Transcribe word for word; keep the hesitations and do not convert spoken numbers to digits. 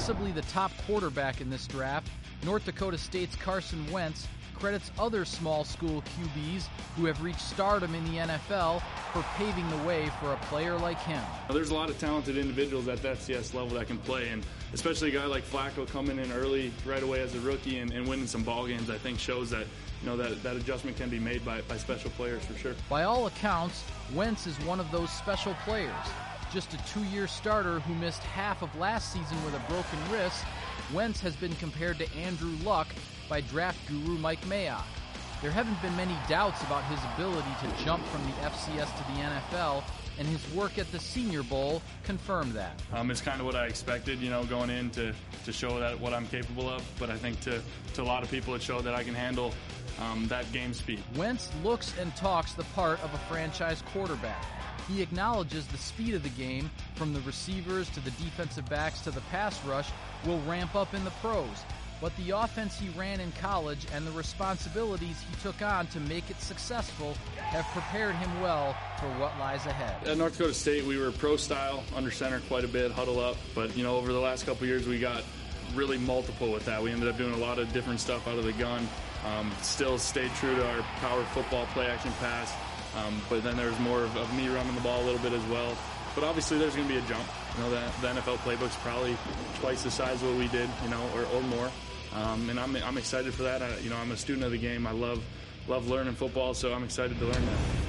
Possibly the top quarterback in this draft, North Dakota State's Carson Wentz credits other small school Q Bs who have reached stardom in the N F L for paving the way for a player like him. There's a lot of talented individuals at the F C S level that can play, and especially a guy like Flacco coming in early right away as a rookie and, and winning some ball games, I think shows that you know that, that adjustment can be made by, by special players for sure. By all accounts, Wentz is one of those special players. Just a two-year starter who missed half of last season with a broken wrist, Wentz has been compared to Andrew Luck by draft guru Mike Mayock. There haven't been many doubts about his ability to jump from the F C S to the N F L, and his work at the Senior Bowl confirmed that. Um, it's kind of what I expected, you know, going in to, to show that what I'm capable of, but I think to, to a lot of people it showed that I can handle um, that game speed. Wentz looks and talks the part of a franchise quarterback. He acknowledges the speed of the game, from the receivers to the defensive backs to the pass rush, will ramp up in the pros. But the offense he ran in college and the responsibilities he took on to make it successful have prepared him well for what lies ahead. At North Dakota State, we were pro style, under center quite a bit, huddle up. But, you know, over the last couple of years, we got really multiple with that. We ended up doing a lot of different stuff out of the gun. Um, still stayed true to our power football play action pass. Um, but then there's more of, of me running the ball a little bit as well. But obviously there's going to be a jump. You know, the, the N F L playbook's probably twice the size of what we did, you know, or, or more. Um, and I'm, I'm excited for that. I, you know, I'm a student of the game. I love, love learning football, so I'm excited to learn that.